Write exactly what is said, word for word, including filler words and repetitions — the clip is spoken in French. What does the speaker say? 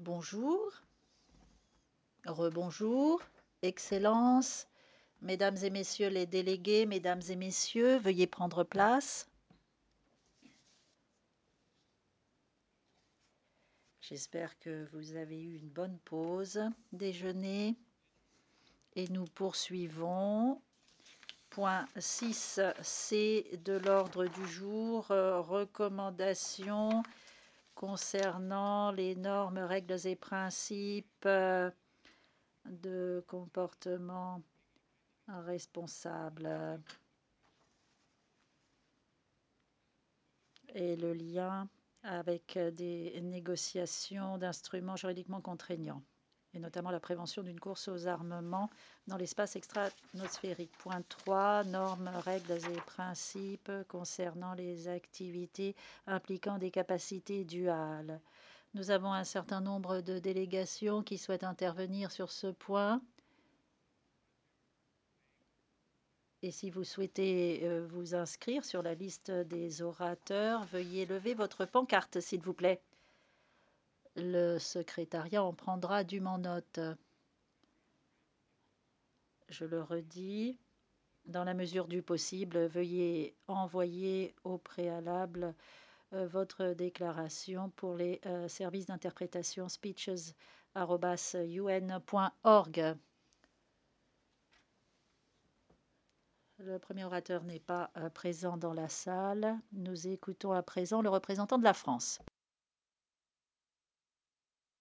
Bonjour, rebonjour, Excellences, Mesdames et Messieurs les délégués, Mesdames et Messieurs, veuillez prendre place. J'espère que vous avez eu une bonne pause déjeuner. Et nous poursuivons. Point six C de l'ordre du jour, euh, recommandations concernant les normes, règles et principes euh, de comportement responsable et le lien avec des négociations d'instruments juridiquement contraignants, et notamment la prévention d'une course aux armements dans l'espace extra-atmosphérique. Point trois, normes, règles et principes concernant les activités impliquant des capacités duales. Nous avons un certain nombre de délégations qui souhaitent intervenir sur ce point. Et si vous souhaitez euh, vous inscrire sur la liste des orateurs, veuillez lever votre pancarte, s'il vous plaît. Le secrétariat en prendra dûment note. Je le redis, dans la mesure du possible, veuillez envoyer au préalable euh, votre déclaration pour les euh, services d'interprétation speeches arobase u n point org. Le premier orateur n'est pas euh, présent dans la salle. Nous écoutons à présent le représentant de la France.